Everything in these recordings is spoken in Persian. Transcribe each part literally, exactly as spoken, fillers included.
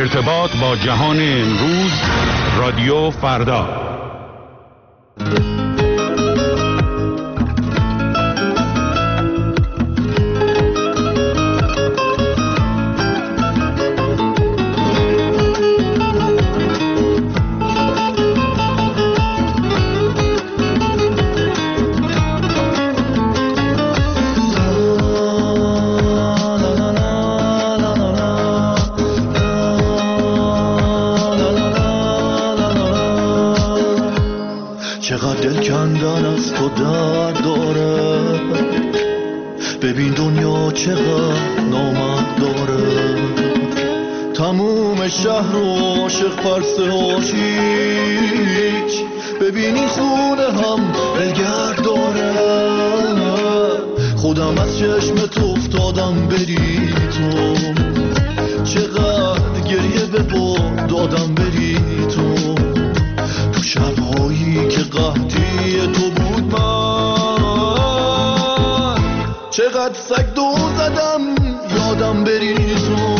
ارتباط با جهان امروز، رادیو فردا. چقدر دل کندن از تو درد داره، ببین دنیا چقدر نامرد داره. تموم شهر رو عاشق پرسه هاشیش، ببین این خونه هم بلگرد داره. خودم از چشم تو افتادم بری تو، چقدر گریه به باد دادم بری تو. تو شبهایی که قحطی تو بود من، چقدر سگ دو زدم یادم بری تو.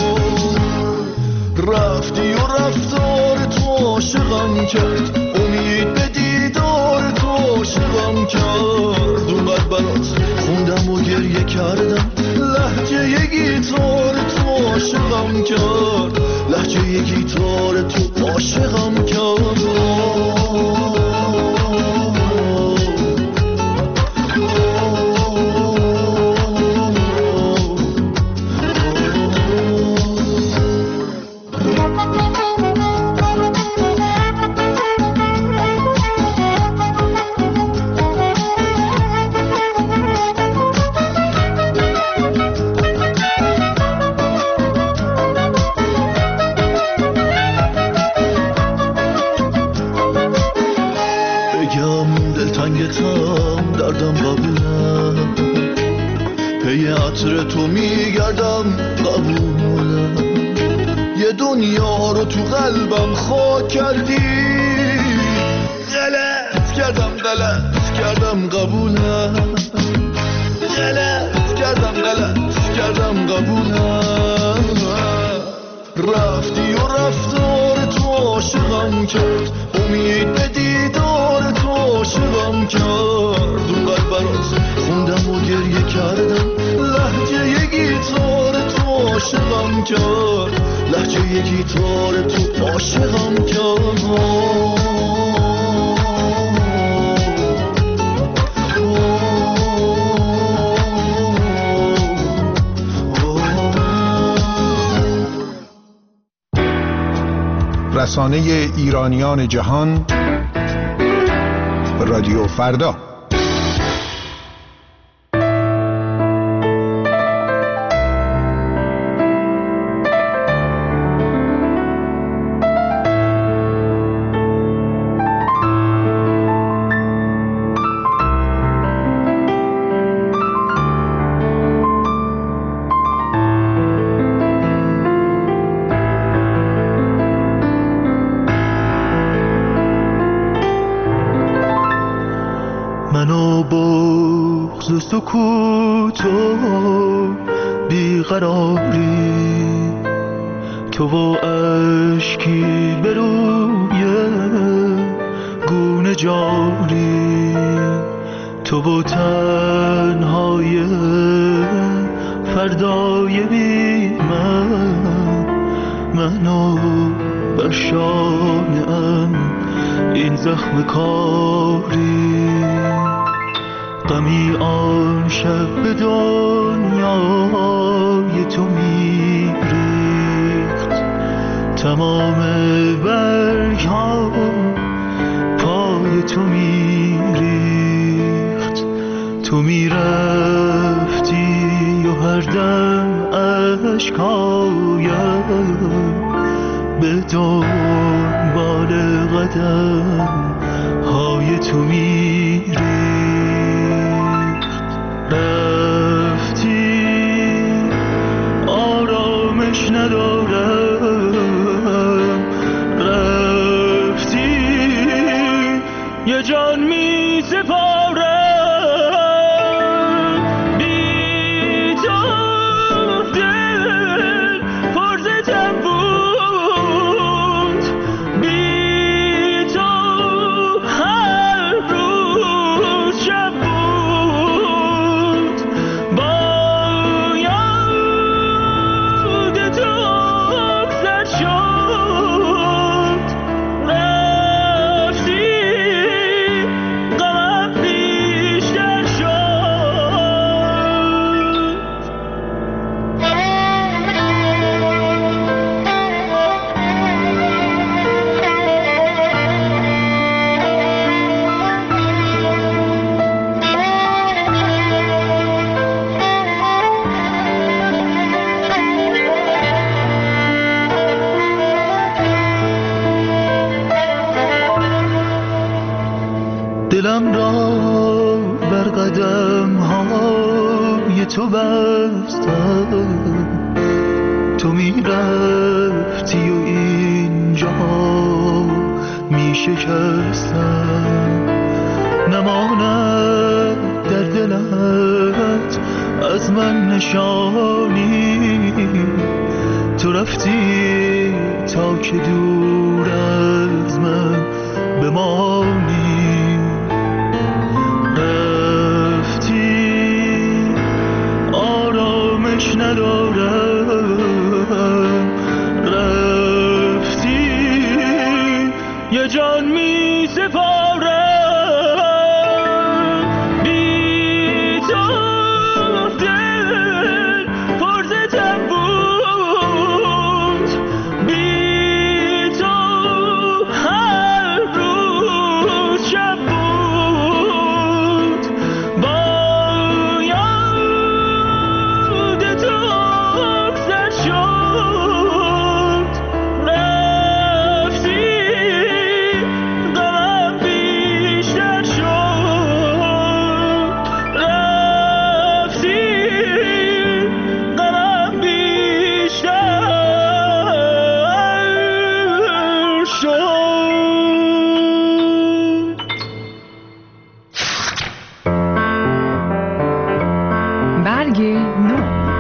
رفتی و رفتار تو عاشقم کرد، امید به دیدار تو عاشقم کرد. اونقدر برات خوندم و گریه کردم، لهجه یه گیتار تو عاشقم کرد، لهجه یه گیتار تو عاشقم کرد. دردم قبوله، پی عطر تو میگردم قبوله. یه دنیا رو تو قلبم خاک کردی، غلط کردم غلط کردم قبوله. غلط کردم غلط کردم قبوله. رفتی و رفتار تو عاشقم کرد، امید به دیدار تو عاشقم کرد. اونقدر برات خوندم و گریه کردم، لهجه یه گیتار تو عاشقم کرد، لهجه یه گیتار تو عاشقم کرد. رسانه ایرانیان جهان، رادیو فردا. منو بغض و سکوت و بیقراری، تو و اشکی به روی گونه جاری. تو و تنهای فردای بی من، منو بر شانه‌ام این زخم کاری. غمی آن شب به دنیای تو میریخت، تمام برگ ها پای تو میریخت. تو میرفتی و هر دم اشکایم به دنبال قدم های تو میریخت. رفتی آرامش ندارم، رفتی یه جان می سپارم. بی تو دل پرز تن بود، قدم های تو بستم، تو میرفتی و اینجا می شکستم، نماند در دلت از من نشانی، تو رفتی تا که دور از من بمانی، رفتی آرامش ندارم، رفتی یه جان می سپارم، بی تو دل پرزتم بود، بی تو هر روز شب بود، با یاد تو اکسر شد، رفتی غمم بیشتر شد، رفتی غمم بیشتر شد. برگ نو.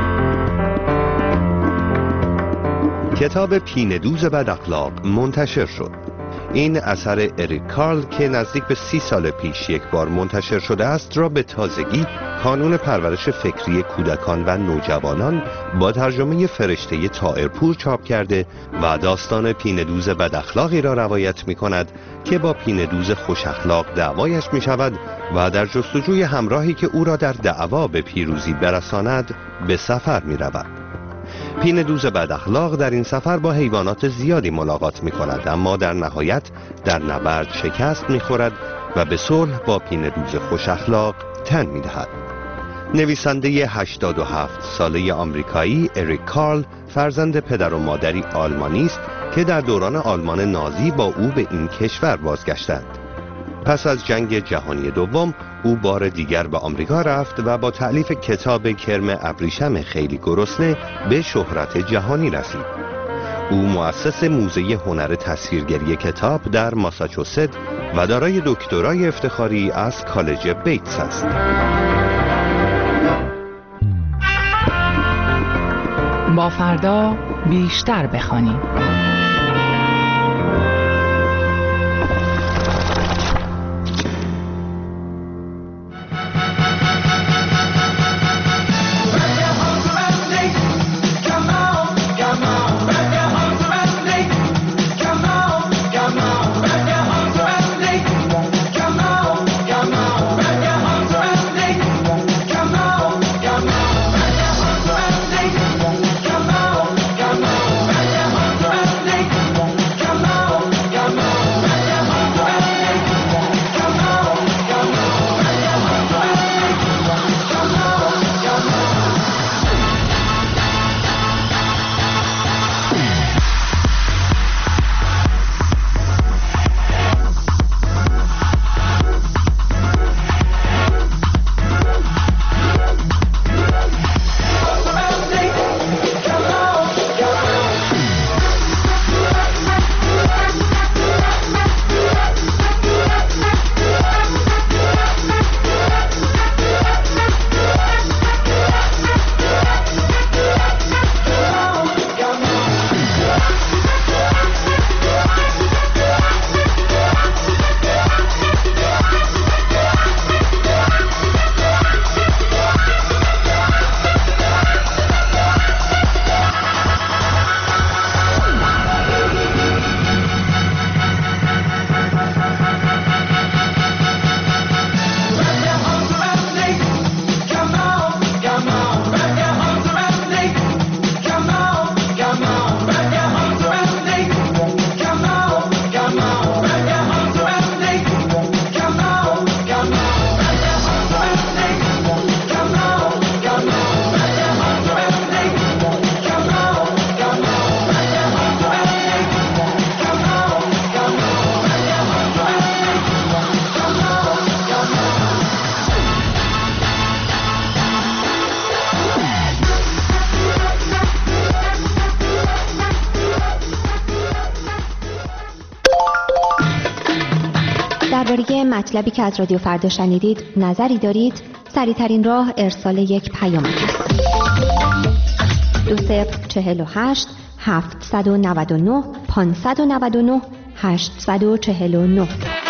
کتاب پینه‌دوز بد اخلاق منتشر شد. این اثر اریک کارل که نزدیک به سی سال پیش یک بار منتشر شده است را به تازگی کانون پرورش فکری کودکان و نوجوانان با ترجمه فرشته طائرپور چاپ کرده و داستان پینه‌دوز بد اخلاقی را روایت می کند که با پینه‌دوز خوش اخلاق دعوایش می شود و در جستجوی همراهی که او را در دعوا به پیروزی برساند به سفر می رود. پینه‌دوز بد اخلاق در این سفر با حیوانات زیادی ملاقات می کند، اما در نهایت در نبرد شکست می خورد و به صلح با پینه‌دوز خوش اخلاق تن می دهد. نویسنده هشتاد و هفت ساله آمریکایی اریک کارل فرزند پدر و مادری آلمانی است که در دوران آلمان نازی با او به این کشور بازگشتند. پس از جنگ جهانی دوم او بار دیگر به آمریکا رفت و با تألیف کتاب کرم ابریشم خیلی گرسنه به شهرت جهانی رسید. او مؤسس موزه هنر تصویرگری کتاب در ماساچوست و دارای دکترای افتخاری از کالج بیتس است. با فردا بیشتر بخوانیم. درباره مطلبی که از رادیو فردا شنیدید نظری دارید؟ سریع‌ترین راه ارسال یک پیام است. دو صفر چهل و هشت هفتصد و نود و نه پانصد و نود و نه هشتصد و چهل و نه.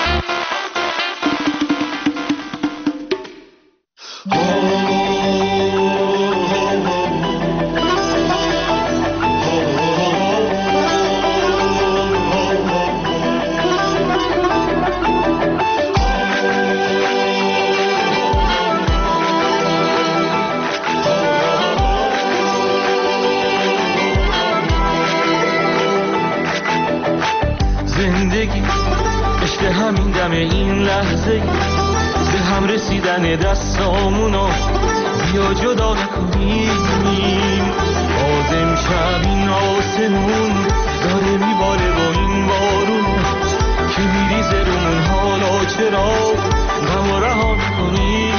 زندگی عشق همین دم این لحظه به هم رسیدن دستامونو بیا جدا نکنیم. باز امشب این آسمون داره میباره با این بارون که میریزه رومون، حالا چرا غم رها میکنیم؟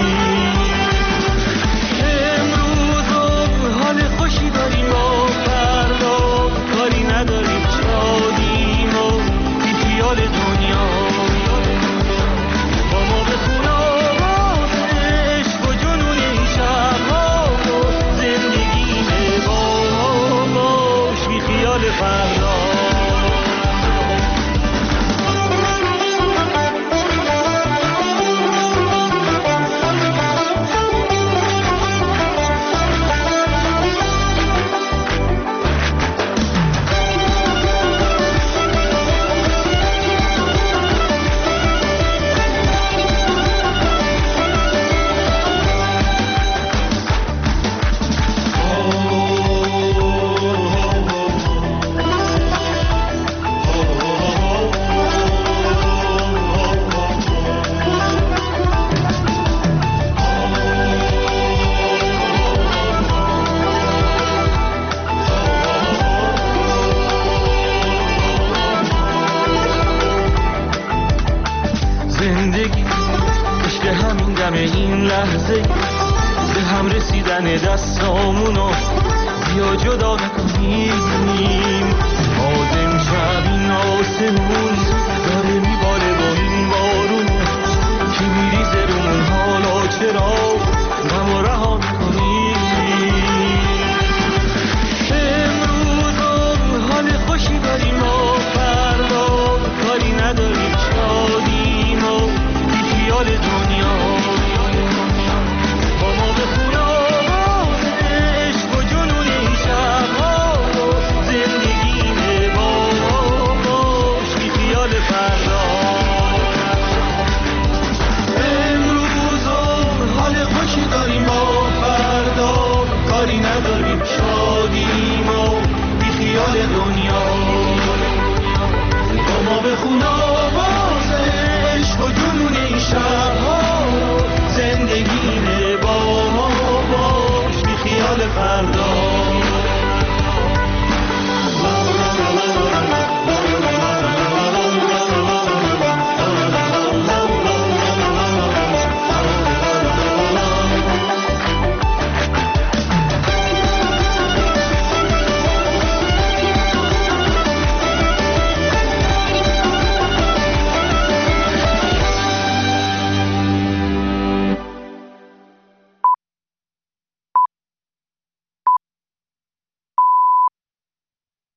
امروز حال خوشی داریم با فردا کاری نداریم، شادیم و بی خیال دنیا با ما بخون آواز عشق و جنون این شبها و زندگی با باش بی خیال فردا. زندگی عشق همین دم این لحظه به هم رسیدن دستامونو بیا جدا نکنیم. باز امشب این آسمون داره میباره با این بارون که میریزه رومون، حالا چرا غم رها میکنیم؟ امروز حال خوشی داریم و فردا کاری نداریم، شادیم و بی خیال دنیا با ما بخون آواز عشق و جنون این شبها و زندگی با باش بی خیال فردا. امروز حال خوشی داریم و فردا کاری نداریم، شادیم و بی خیال دنیا با ما بخون